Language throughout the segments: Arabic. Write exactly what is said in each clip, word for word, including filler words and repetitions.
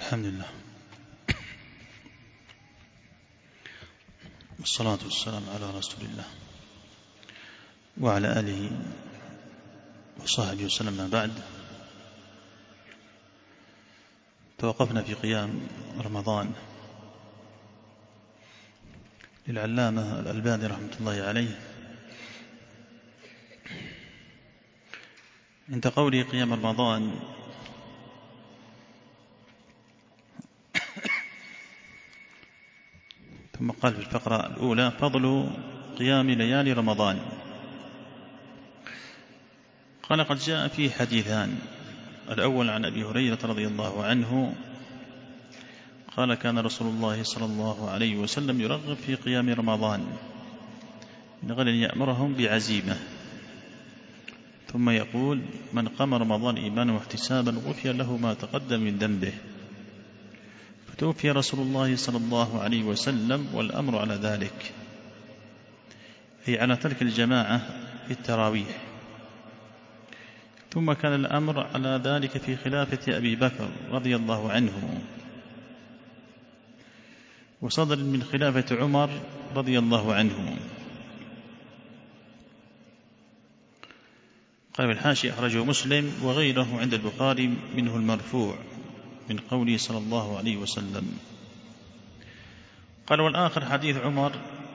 الحمد لله والصلاة والسلام على رسول الله وعلى آله وصحبه وسلم. ما بعد، توقفنا في قيام رمضان للعلامة الألباني رحمة الله عليه عند قوله قيام رمضان: ثم قال في الفقرة الأولى: فضل قيام ليالي رمضان. قال: قد جاء فيه حديثان. الأول عن أبي هريرة رضي الله عنه قال: كان رسول الله صلى الله عليه وسلم يرغب في قيام رمضان من غير أن يأمرهم بعزيمة، ثم يقول: من قام رمضان إيمانا واحتسابا غفر له ما تقدم من ذنبه. فتوفي رسول الله صلى الله عليه وسلم والأمر على ذلك، أي على ترك الجماعة في التراويح. ثم كان الأمر على ذلك في خلافة أبي بكر رضي الله عنه، وصدر من خلافة عمر رضي الله عنه. قال الحاشي: أخرجه مسلم وغيره عند البخاري منه المرفوع من قوله صلى الله عليه وسلم. قال: والآخر حديث عمر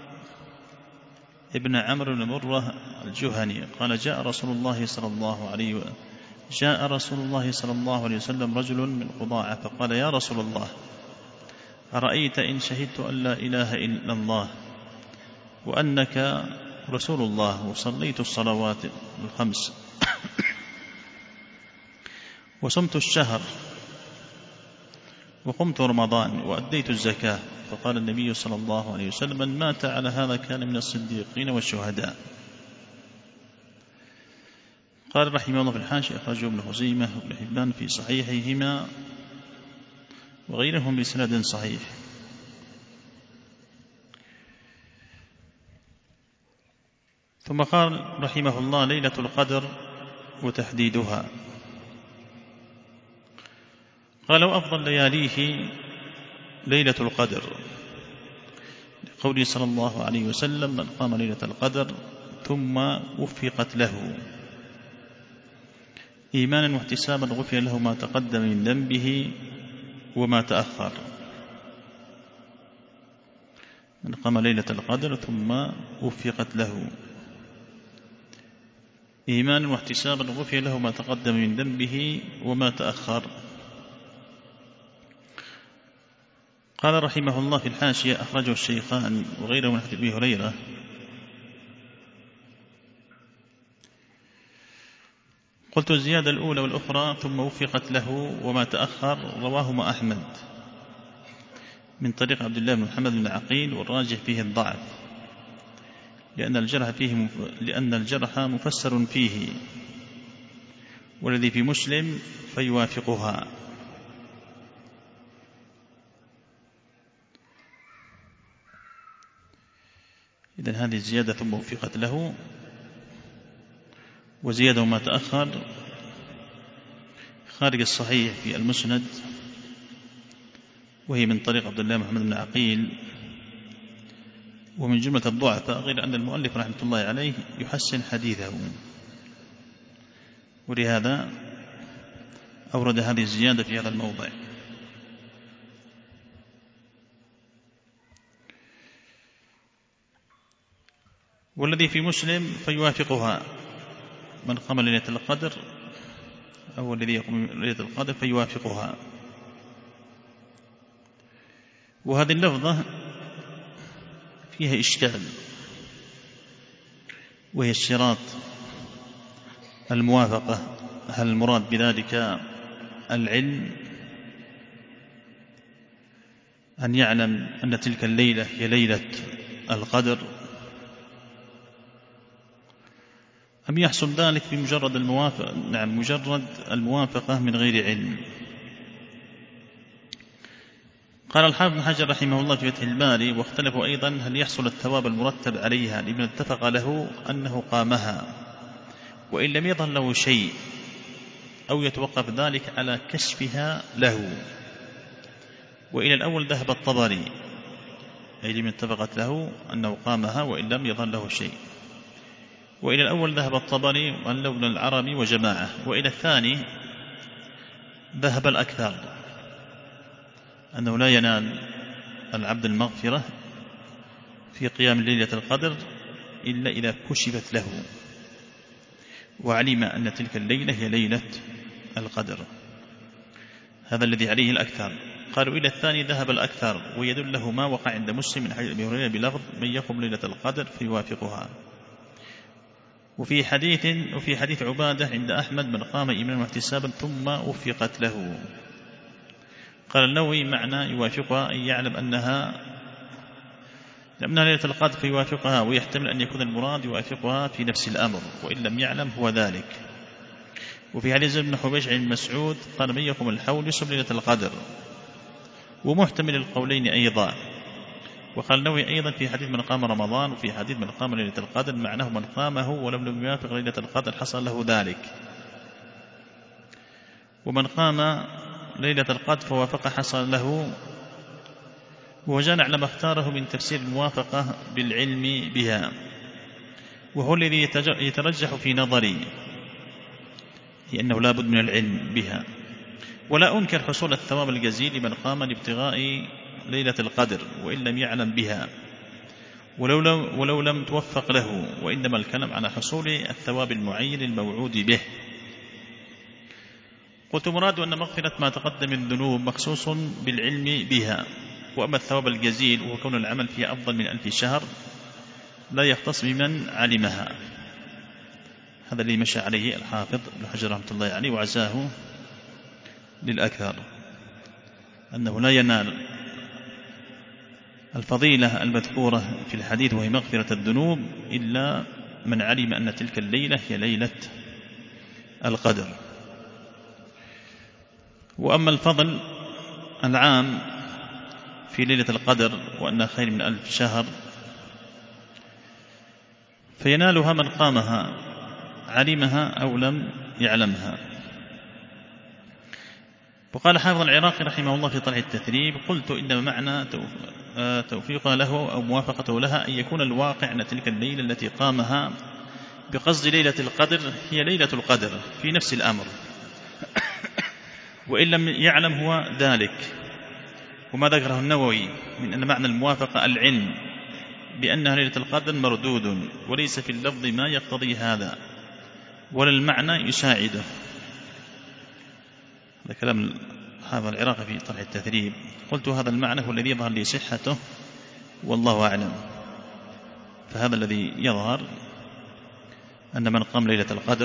ابن عمرو بن مرة الجهني قال: جاء رسول الله صلى الله عليه وسلم جاء رسول الله صلى الله عليه وسلم رجل من قضاعة فقال: يا رسول الله، أرأيت إن شهدت أن لا إله إلا الله وأنك رسول الله وصليت الصلوات الخمس وصمت الشهر وقمت رمضان وأديت الزكاة؟ فقال النبي صلى الله عليه وسلم: من مات على هذا كان من الصديقين والشهداء. قال رحمه الله في الحاشية: أخرجه ابن خزيمة وابن حبان في صحيحهما وغيرهم بسند صحيح. ثم قال رحمه الله: ليلة القدر وتحديدها. قال: وأفضل لياليه ليلة القدر، لقوله صلى الله عليه وسلم: من قام ليلة القدر ثم وفقت له إيمانا واحتسابا غفر له ما تقدم من ذنبه وما تأخر. من قام ليلة القدر ثم وفقت له إيمانا واحتسابا غفر له ما تقدم من ذنبه وما تأخر. قال رحمه الله في الحاشية: أخرجه الشيخان وغيره من حديث أبي هريرة. قلت: الزيادة الأولى والأخرى ثم وفقت له وما تأخر رواهما أحمد من طريق عبد الله بن محمد بن عقيل، والراجح فيه الضعف لأن الجرح فيه مف... لأن الجرح مفسر فيه، والذي في مسلم فيوافقها. إذن هذه الزيادة ثم وفقت له، وزيادة وما تأخر خارج الصحيح في المسند، وهي من طريق عبد الله محمد بن عقيل، ومن جملة الضعفاء، غير أن المؤلف رحمة الله عليه يحسن حديثه، ولهذا أورد هذه الزيادة في هذا الموضع. والذي في مسلم فيوافقها: من قام ليلة القدر أو الذي يقوم ليلة القدر فيوافقها. وهذه اللفظة فيها إشكال، وهي اشتراط الموافقة. هل المراد بذلك العلم، أن يعلم أن تلك الليلة هي ليلة القدر، أم يحصل ذلك بمجرد الموافقة نعم مجرد الموافقة من غير علم؟ قال الحافظ بن حجر رحمه الله في فتح الباري: واختلفوا أيضا هل يحصل الثواب المرتب عليها لمن اتفق له أنه قامها وإن لم يظهر له شيء، أو يتوقف ذلك على كشفها له. وإلى الأول ذهب الطبري، أي لمن اتفقت له أنه قامها وإن لم يظن له شيء. وإلى الأول ذهب الطبري وأن ابن العربي وجماعة. وإلى الثاني ذهب الأكثر، أنه لا ينال العبد المغفرة في قيام ليلة القدر إلا إذا كشفت له وعلم أن تلك الليلة هي ليلة القدر. هذا الذي عليه الأكثر. قالوا إلى الثاني ذهب الأكثر، ويدل له ما وقع عند مسلم من حديث أبي هريرة بلفظ من يقم ليلة القدر فيوافقها. وفي حديث وفي حديث عبادة عند أحمد من قام إيمانا واحتسابا ثم وفقت له. قال النووي معنى يوافقها أن يعلم أنها لأنها ليلة القدر فيوافقها، ويحتمل أن يكون المراد يوافقها في نفس الأمر وإن لم يعلم هو ذلك. وفي حديث ابن حبيش عن مسعود قال من يقوم الحول يصب ليلة القدر، ومحتمل القولين أيضا. وقال النووي أيضا في حديث من قام رمضان وفي حديث من قام ليلة القدر معناه من قامه ولم لم يوافق ليلة القدر حصل له ذلك، ومن قام ليلة القدر فوافق حصل له. وجاء على ما اختاره من تفسير الموافقة بالعلم بها، وهو الذي يترجح في نظري لأنه لا بد من العلم بها. ولا أنكر حصول الثواب الجزيل لمن قام لابتغاء ليلة القدر وإن لم يعلم بها ولو لم, ولو لم توفق له، وإنما الكلام على حصول الثواب المعين الموعود به. قلت مراد أن مغفرة ما تقدم من الذنوب مخصوص بالعلم بها، وأما الثواب الجزيل وكون العمل فيها أفضل من ألف شهر لا يختص بمن علمها. هذا اللي مشى عليه الحافظ ابن حجر رحمة الله عليه وعزاه للأكثر، أنه لا ينال الفضيلة المذكورة في الحديث وهي مغفرة الذنوب إلا من علم أن تلك الليلة هي ليلة القدر. وأما الفضل العام في ليلة القدر وأنها خير من ألف شهر فينالها من قامها علمها أو لم يعلمها. وقال حافظ العراقي رحمه الله في طلع التثريب قلت إنما معنى توفيقها له أو موافقته لها أن يكون الواقع أن تلك الليلة التي قامها بقصد ليلة القدر هي ليلة القدر في نفس الأمر وإن لم يعلم هو ذلك. وما ذكره النووي من أن معنى الموافقة العلم بأنها ليلة القدر مردود، وليس في اللفظ ما يقتضي هذا ولا المعنى يساعده. هذا كلام هذا العراقي في طرح التثريب. قلت هذا المعنى هو الذي يظهر لي صحته والله أعلم. فهذا الذي يظهر أن من قام ليلة القدر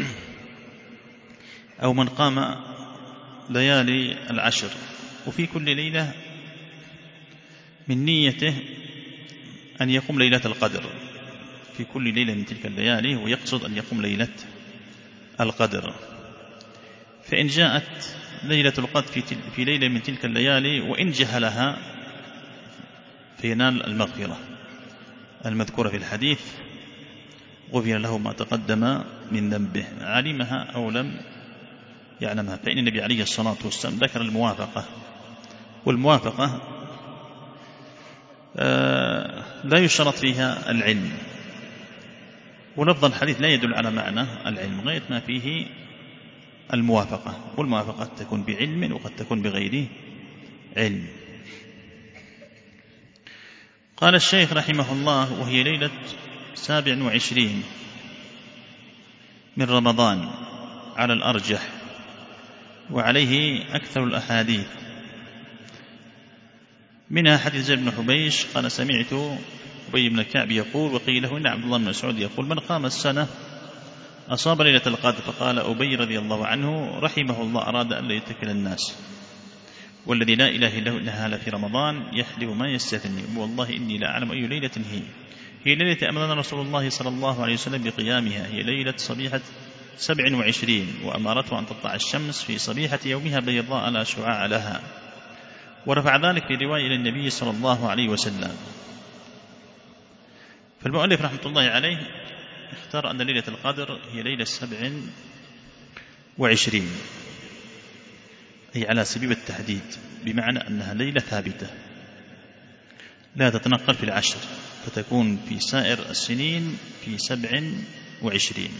أو من قام ليالي العشر وفي كل ليلة من نيته أن يقوم ليلة القدر في كل ليلة من تلك الليالي ويقصد أن يقوم ليلة القدر، فإن جاءت ليلة القدر في ليلة من تلك الليالي وإن جهلها فينال المغفرة المذكورة في الحديث غفر له ما تقدم من ذنبه علمها أو لم يعلمها. فإن النبي عليه الصلاة والسلام ذكر الموافقة، والموافقة آه لا يشترط فيها العلم، ولفظ الحديث لا يدل على معنى العلم غاية ما فيه الموافقة، والموافقة قد تكون بعلم وقد تكون بغير علم. قال الشيخ رحمه الله وهي ليلة سابع وعشرين من رمضان على الأرجح وعليه أكثر الأحاديث، منها حديث زيد بن حبيش قال سمعت أبي بن كعب يقول وقيل له إن عبد الله بن مسعود يقول من قام السنة أصاب ليلة القدر، فقال أبي رضي الله عنه رحمه الله أراد أن لا يتكل الناس والذي لا إله إلا هو إنها لفي رمضان يحلف ما يستثني والله إني لا أعلم أي ليلة هي هي ليلة أمرنا رسول الله صلى الله عليه وسلم بقيامها، هي ليلة صبيحة سبع وعشرين وأمارته أن تطلع الشمس في صبيحة يومها بيضاء لا شعاع لها، ورفع ذلك في رواية إلى النبي صلى الله عليه وسلم. فالمؤلف رحمة الله عليه اختار أن ليلة القدر هي ليلة سبع وعشرين أي على سبيل التحديد، بمعنى أنها ليلة ثابتة لا تتنقل في العشر، فتكون في سائر السنين في سبع وعشرين.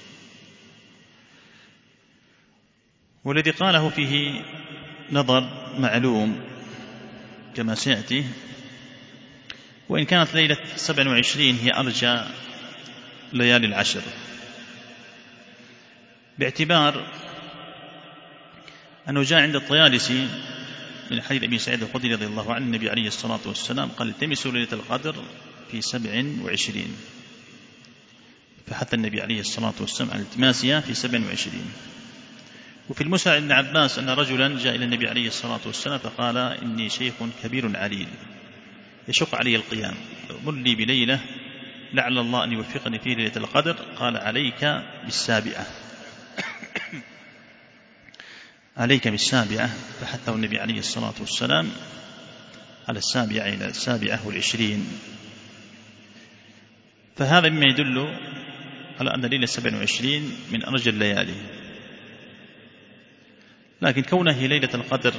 والذي قاله فيه نظر معلوم كما سيأتي، وإن كانت ليلة سبع وعشرين هي أرجى ليالي العشر، باعتبار أنه جاء عند الطيالسي من حديث أبي سعيد الخدري رضي الله عنه النبي عليه الصلاة والسلام قال التمسوا ليلة القدر في سبع وعشرين، فحث النبي عليه الصلاة والسلام على التماسها في سبع وعشرين. وفي المسند ابن عباس أن رجلا جاء إلى النبي عليه الصلاة والسلام فقال إني شيخ كبير عليل يشق علي القيام، مر لي بليلة لعل الله أن يوفقني في ليلة القدر. قال عليك بالسابعة عليك بالسابعة، فحثه النبي عليه الصلاة والسلام على السابعة إلى السابعة والعشرين. فهذا مما يدل على أن ليلة سبع وعشرين من أرجى الليالي، لكن كونه ليلة القدر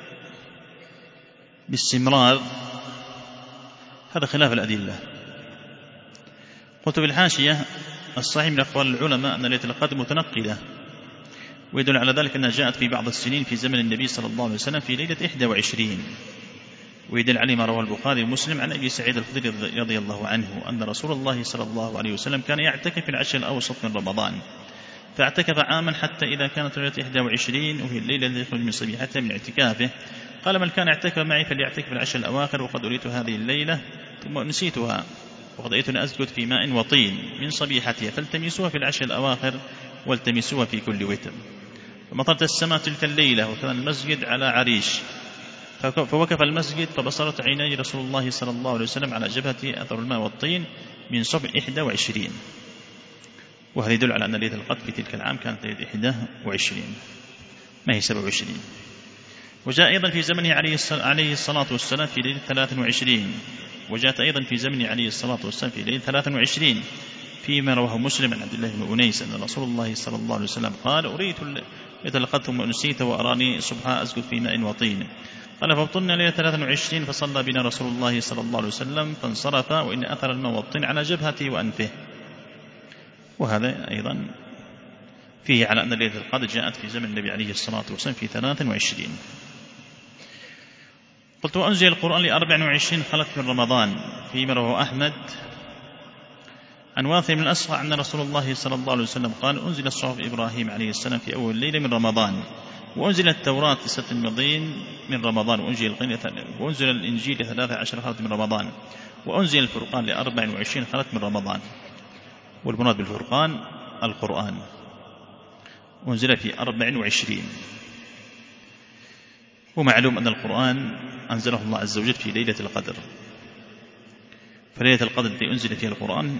باستمرار هذا خلاف الأدلة. قلت في الحاشية الصحيح من أقوال العلماء أن ليلة القدر متنقلة، ويدل على ذلك أنها جاءت في بعض السنين في زمن النبي صلى الله عليه وسلم في ليلة إحدى وعشرين، ويدل عليه ما رواه البخاري ومسلم عن أبي سعيد الخدري رضي الله عنه أن رسول الله صلى الله عليه وسلم كان يعتكف في العشر الأوسط من رمضان، فاعتكف عاما حتى إذا كانت ليلة إحدى وعشرين وهي الليلة التي يخرج من صبيحته من اعتكافه قال من كان اعتكف معي فليعتكف في العشر الأواخر، وقد أريت هذه الليلة ثم نسيتها، وقد أريتني أسجد في ماء وطين من صبيحتها، فالتمسوها في العشر الأواخر والتمسوها في كل وتر. فمطرت السماء تلك الليلة وكان المسجد على عريش، فوقف المسجد فبصرت عيني رسول الله صلى الله عليه وسلم على جبهته أثر الماء والطين من صبح إحدى وعشرين، وهذا يدل على أن ليلة القدر في تلك العام كانت ليلة إحدى وعشرين ما هي سبع وعشرين. وجاء أيضا في زمنه عليه الصلاة والسلام في ليلة ثلاث وعشرين، وجاءت أيضا في زمنه عليه الصلاة والسلام في ليلة ثلاث وعشرين فيما رواه مسلم عن عبد الله بن أنيس أن رسول الله صلى الله عليه وسلم قال أريت ليلة القدر ثم أنسيت وأراني صبحا أسجد في ماء وطين، قال فابطلنا ليلة ثلاث وعشرين فصلى بنا رسول الله صلى الله عليه وسلم فانصرف وإن أثر الماء والطين على جبهته وأنفه. وهذا أيضا فيه على أن ليلة القدر جاءت في زمن النبي عليه الصلاة والسلام في ثلاث وعشرين. قلت وأنزل القرآن لأربع وعشرين خلت من رمضان فيما رواه أحمد عن واثق من الأسقع أن رسول الله صلى الله عليه وسلم قال أنزل صحف إبراهيم عليه السلام في أول ليلة من رمضان، وأنزل التوراة تسعة مضين من رمضان، وأنزل الإنجيل ثلاثة عشر خلت من رمضان، وأنزل الفرقان لأربع وعشرين خلت من رمضان. والمراد بالفرقان القرآن أنزل في أربع وعشرين، ومعلوم أن القرآن أنزله الله عز وجل في ليلة القدر، فليلة القدر التي أنزل فيها القرآن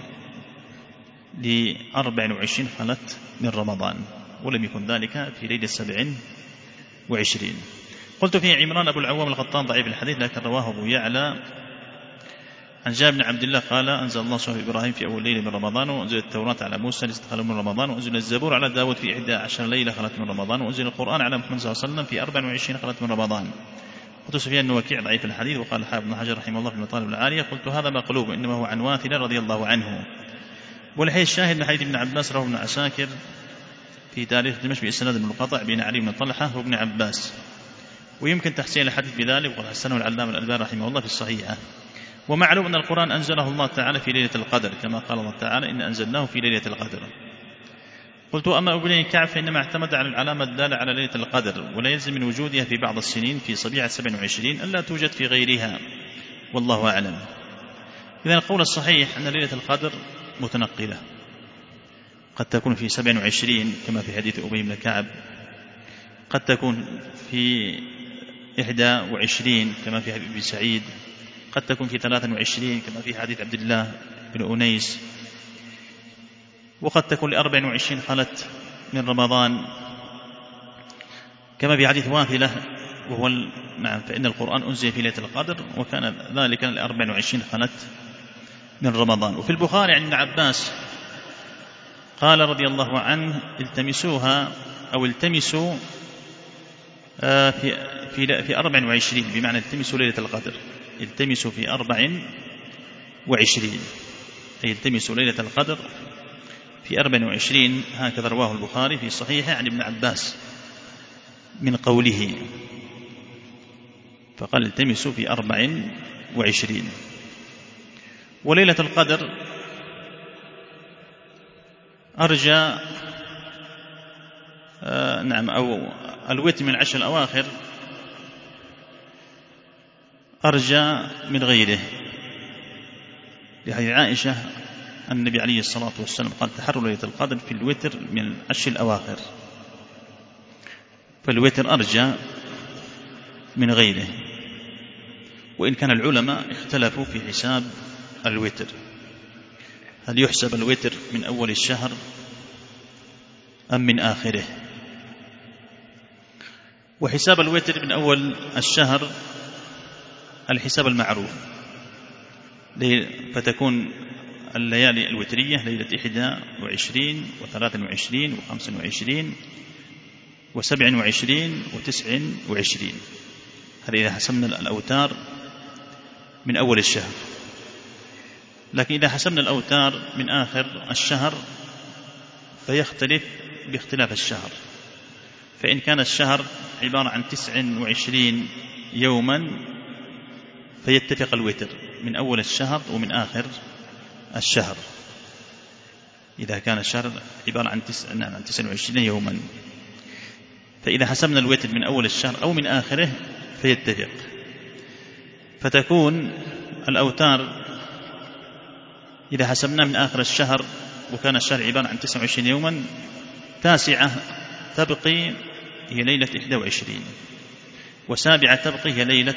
لأربع وعشرين خلت من رمضان، ولم يكن ذلك في ليلة سبع وعشرين. قلت فيه عمران أبو العوام القطان ضعيف الحديث لكن رواه أبو يعلى عن جابر بن عبد الله قال أنزل الله صحف إبراهيم في أول ليلة من رمضان، وأنزل التوراة على موسى لاستخلوا من رمضان، وأنزل الزبور على داود في إحدى عشر ليلة خلت من رمضان، وأنزل القرآن على محمد صلى الله عليه وسلم في أربع وعشرين خلت من رمضان. قلت سفيان بن وكيع ضعيف الحديث، وقال الحافظ بن حجر رحمه الله في المطالب العالية قلت هذا مقلوب إنما هو عن واثلة رضي الله عنه. والحديث الشاهد من حديث ابن عباس رواه ابن عساكر في تاريخ دمشق بإسناد المنقطع بين علي بن طلحة وابن عباس، ويمكن تحسين الحديث بذلك وقد حسنه العلامة الألباني رحمه الله في الصحيحة. ومعلوم أن القرآن أنزله الله تعالى في ليلة القدر كما قال الله تعالى إن أنزلناه في ليلة القدر. قلت أما ابن كعب فإنما اعتمد على العلامة الدالة على ليلة القدر، ولا يلزم من وجودها في بعض السنين في صبيعة سبع وعشرين ألا توجد في غيرها، والله أعلم. إذن القول الصحيح أن ليلة القدر متنقلة، قد تكون في سبع وعشرين كما في حديث أبي بن كعب، قد تكون في إحدى وعشرين كما في حديث أبي سعيد، قد تكون في ثلاث وعشرين كما في حديث عبد الله بن أنيس، وقد تكون لأربع وعشرين خلت من رمضان كما في حديث واثلة وهو نعم فإن القرآن أنزل في ليلة القدر وكان ذلك لأربع وعشرين خلت من رمضان. وفي البخاري عن ابن عباس قال رضي الله عنه التمسوها أو التمسوا في في أربع وعشرين، بمعنى التمسوا ليلة القدر، التمسوا في أربع وعشرين، أي التمسوا ليلة القدر في أربع وعشرين. هكذا رواه البخاري في صحيحه عن ابن عباس من قوله، فقال التمسوا في أربع وعشرين. وليلة القدر أرجى آه نعم أو الوتر من العشر الأواخر أرجى من غيره، لحديث عائشة النبي عليه الصلاة والسلام قال تحروا ليلة القدر في الوتر من العشر الأواخر، فالوتر أرجى من غيره. وإن كان العلماء اختلفوا في حساب الوتر، هل يحسب الوتر من أول الشهر أم من آخره؟ وحساب الوتر من أول الشهر الحساب المعروف، فتكون الليالي الوترية ليلة إحدى وعشرين وثلاث وعشرين وخمس وعشرين وسبع وعشرين وتسع وعشرين، هذا إذا حسبنا الأوتار من أول الشهر. لكن إذا حسبنا الأوتار من آخر الشهر فيختلف باختلاف الشهر، فإن كان الشهر عبارة عن تسع وعشرين يوما فيتفق الوتر من أول الشهر ومن آخر الشهر، إذا كان الشهر عبارة عن تسع نعم عن تسع وعشرين يوما. فإذا حسبنا الوتر من أول الشهر أو من آخره فيتفق، فتكون الأوتار إذا حسبنا من آخر الشهر وكان الشهر عبارة عن تسع وعشرين يوما، تاسعة تبقي هي ليلة إحدى وعشرين، وسابعة تبقي هي ليلة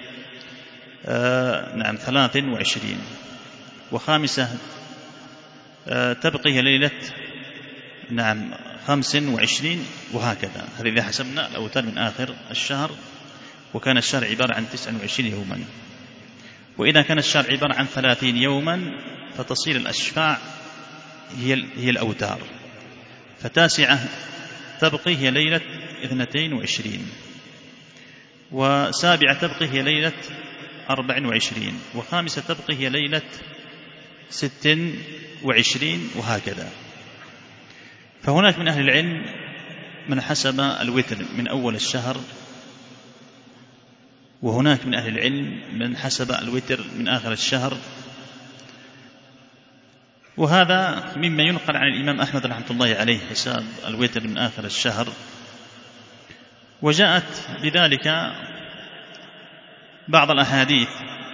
آه نعم ثلاث وعشرين، وخامسة آه تبقي هي ليلة نعم خمس وعشرين، وهكذا. هذا إذا حسبنا الأوتار من آخر الشهر وكان الشهر عبارة عن تسع وعشرين يوما. وإذا كان الشهر عبارة عن ثلاثين يوما فتصير الأشفاع هي, هي الأوتار، فتاسعة تبقي هي ليلة اثنتين وعشرين، وسابعة تبقي هي ليلة أربع وعشرين، وخامسة تبقي هي ليلة ست وعشرين، وهكذا. فهناك من أهل العلم من حسب الوتر من أول الشهر، وهناك من أهل العلم من حسب الوتر من آخر الشهر، وهذا مما ينقل عن الإمام أحمد رحمة الله عليه حساب الوتر من آخر الشهر. وجاءت بذلك بعض الأحاديث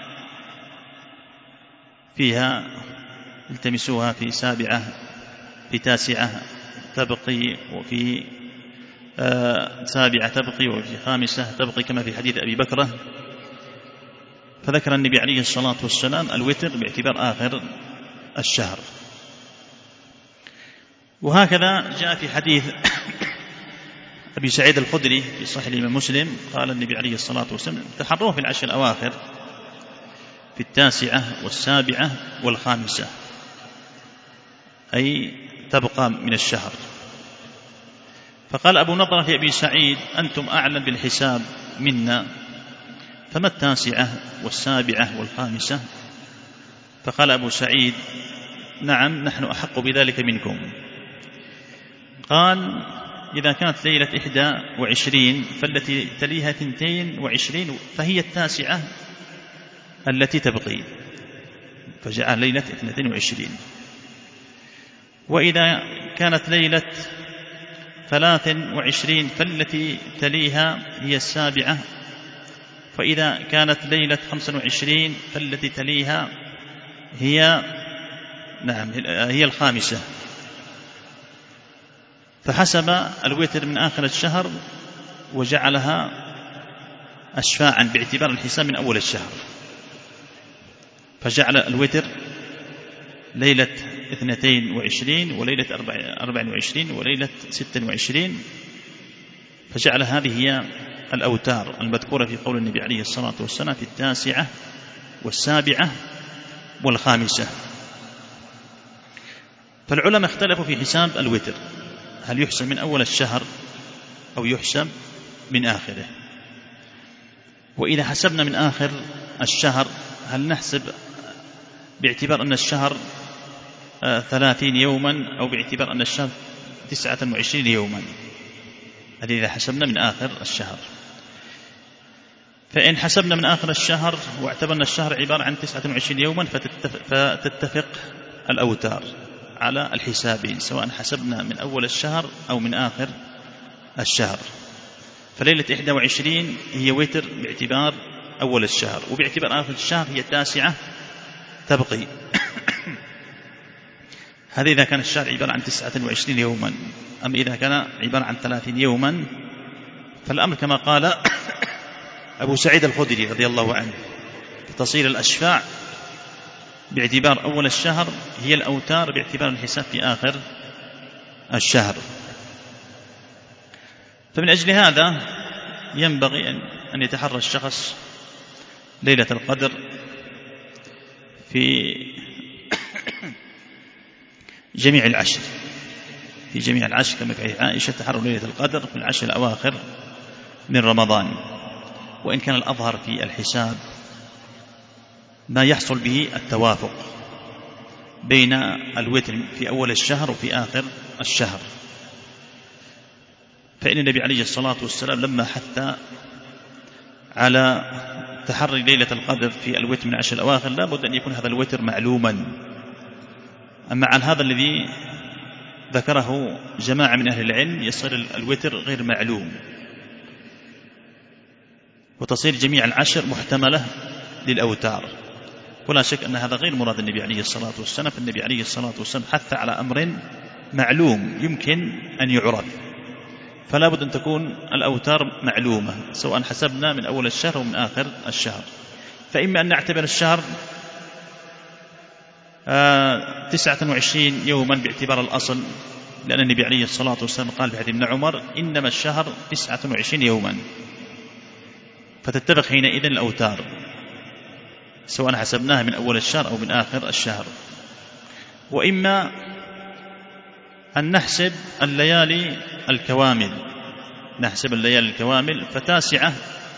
فيها التمسوها في سابعة في تاسعة تبقي، وفي آه سابعة تبقي، وفي خامسة تبقي، كما في حديث أبي بكرة. فذكر النبي عليه الصلاة والسلام الوتر باعتبار آخر الشهر. وهكذا جاء في حديث أبي سعيد الخدري في صحيح الإمام مسلم، قال النبي عليه الصلاة والسلام تحروه في العشر الأواخر في التاسعة والسابعة والخامسة، أي تبقى من الشهر. فقال أبو نضرة في أبي سعيد أنتم أعلم بالحساب منا، فما التاسعة والسابعة والخامسة؟ فقال أبو سعيد نعم نحن أحق بذلك منكم. قال إذا كانت ليلة إحدى وعشرين فالتي تليها ثنتين وعشرين فهي التاسعة التي تبقي، فجعل ليلة اثنتين وعشرين. وإذا كانت ليلة ثلاث وعشرين فالتي تليها هي السابعة، فإذا كانت ليلة خمس وعشرين فالتي تليها هي نعم هي الخامسة. فحسب الوتر من آخر الشهر وجعلها أشفاعا باعتبار الحساب من أول الشهر، فجعل الوتر ليلة اثنتين وعشرين وليلة أربع وعشرين وليلة ست وعشرين، فجعل هذه هي الأوتار المذكورة في قول النبي عليه الصلاة والسلام في التاسعة والسابعة والخامسة. فالعلماء اختلفوا في حساب الوتر، هل يحسب من أول الشهر أو يحسب من آخره؟ وإذا حسبنا من آخر الشهر هل نحسب باعتبار أن الشهر ثلاثين يوما أو باعتبار أن الشهر تسعة وعشرين يوما؟ هذه إذا حسبنا من آخر الشهر. فإن حسبنا من آخر الشهر واعتبرنا الشهر عبارة عن تسعة وعشرين يوما فتتفق الأوتار على الحسابين، سواء حسبنا من أول الشهر أو من آخر الشهر. فليلة إحدى وعشرين هي وتر باعتبار أول الشهر، وباعتبار آخر الشهر هي التاسعة تبقي. هذا إذا كان الشهر عبارة عن تسعة وعشرين يوما. أما إذا كان عبارة عن ثلاثين يوما فالأمر كما قال أبو سعيد الخدري رضي الله عنه: تصير الأشفاع باعتبار أول الشهر هي الأوتار باعتبار الحساب في آخر الشهر. فمن أجل هذا ينبغي أن يتحرى الشخص ليلة القدر في جميع العشر في جميع العشر كما في عائشة: تحروا ليلة القدر في العشر الأواخر من رمضان. وإن كان الأظهر في الحساب ما يحصل به التوافق بين الوتر في أول الشهر وفي آخر الشهر، فإن النبي عليه الصلاة والسلام لما حث على تحري ليلة القدر في الوتر من العشر الأواخر لا بد أن يكون هذا الوتر معلوما. أما عن هذا الذي ذكره جماعة من أهل العلم يصير الوتر غير معلوم، وتصير جميع العشر محتملة للأوتار. ولا شك أن هذا غير مراد النبي عليه الصلاة والسلام. فالنبي عليه الصلاة والسلام حث على أمر معلوم يمكن أن يعرف، فلا بد أن تكون الأوتار معلومة سواء حسبنا من أول الشهر أو من آخر الشهر. فإما أن نعتبر الشهر تسعة وعشرين يوما باعتبار الأصل، لأن النبي عليه الصلاة والسلام قال في حديث ابن عمر: إنما الشهر تسعة وعشرين يوما، فتتفق حينئذ الأوتار سواء حسبناها من أول الشهر أو من آخر الشهر. وإما أن نحسب الليالي الكوامل نحسب الليالي الكوامل فتاسعة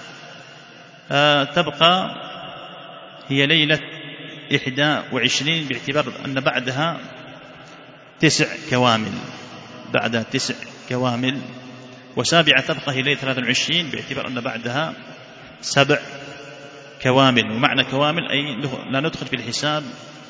تبقى هي ليلة إحدى وعشرين باعتبار أن بعدها تسع كوامل بعدها تسع كوامل وسابعة تبقى هي ليلة ثلاثة وعشرين باعتبار أن بعدها سبع كوامل. ومعنى كوامل أي لا ندخل في الحساب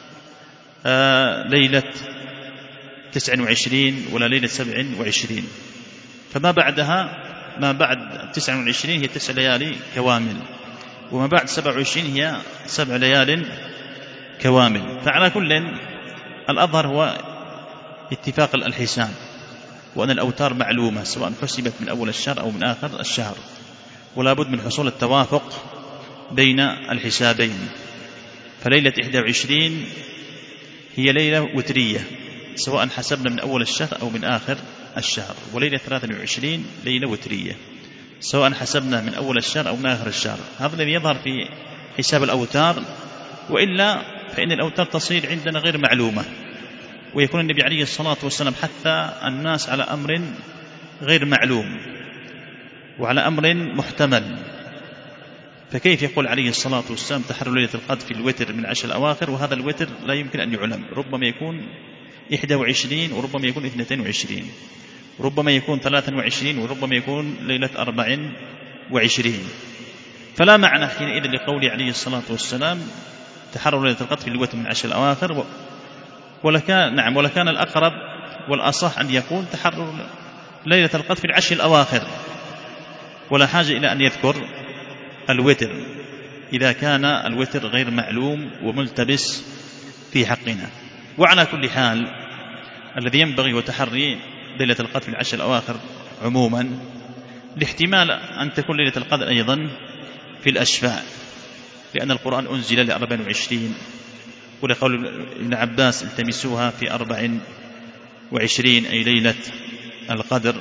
ليلة تسع وعشرين ولا ليلة سبع وعشرين، فما بعدها ما بعد تسع وعشرين هي تسع ليالي كوامل، وما بعد سبع وعشرين هي سبع ليال كوامل. فعلى كل الأظهر هو اتفاق الحساب، وأن الأوتار معلومة سواء حسبت من أول الشهر أو من آخر الشهر، ولا بد من حصول التوافق بين الحسابين. فليلة إحدى وعشرين هي ليلة وترية سواء حسبنا من أول الشهر أو من آخر الشهر، وليلة ثلاثة وعشرين ليلة وترية سواء حسبنا من أول الشهر أو من آخر الشهر. هذا الذي يظهر في حساب الأوتار، وإلا فإن الأوتار تصير عندنا غير معلومة، ويكون النبي عليه الصلاة والسلام حث الناس على أمر غير معلوم وعلى أمر محتمل. فكيف يقول عليه الصلاة والسلام تحروا ليلة القدر في الوتر من عشر الأواخر وهذا الوتر لا يمكن أن يعلم؟ ربما يكون إحدى وعشرين وربما يكون اثنتين وعشرين، ربما يكون ثلاثة وعشرين وربما يكون ليلة أربع وعشرين. فلا معنى حينئذ لقول عليه الصلاة والسلام تحروا ليلة القدر في الوتر من عشر الأواخر، ولكان نعم ولكان الأقرب والأصح أن يكون تحروا ليلة القدر في العشر الأواخر، ولا حاجة إلى أن يذكر الوتر إذا كان الوتر غير معلوم وملتبس في حقنا. وعلى كل حال الذي ينبغي وتحري ليلة القدر في العشر الأواخر عموما لاحتمال أن تكون ليلة القدر أيضا في الأشفاع، لأن القرآن أنزل لأربع وعشرين، ولقول ابن عباس التمسوها في أربع وعشرين أي ليلة القدر.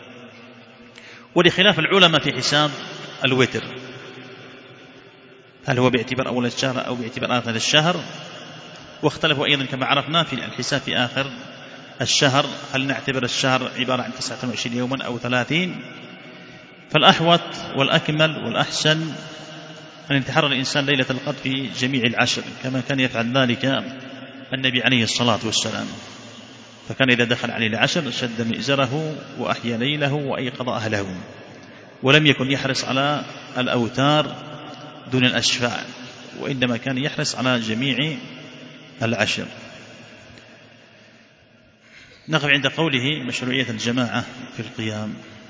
ولخلاف العلماء في حساب الوتر هل هو باعتبار أول الشهر أو باعتبار آخر الشهر، واختلفوا أيضا كما عرفنا في الحساب في آخر الشهر هل نعتبر الشهر عبارة عن تسعة وعشرين يوما أو ثلاثين. فالأحوط والأكمل والأحسن أن يتحرى الإنسان ليلة القدر في جميع العشر كما كان يفعل ذلك النبي عليه الصلاة والسلام، فكان إذا دخل عليه العشر شد مئزره وأحيا ليله وأيقظ أهله، ولم يكن يحرص على الأوتار دون الأشفاع، وإنما كان يحرص على جميع العشر. نقف عند قوله مشروعية الجماعة في القيام.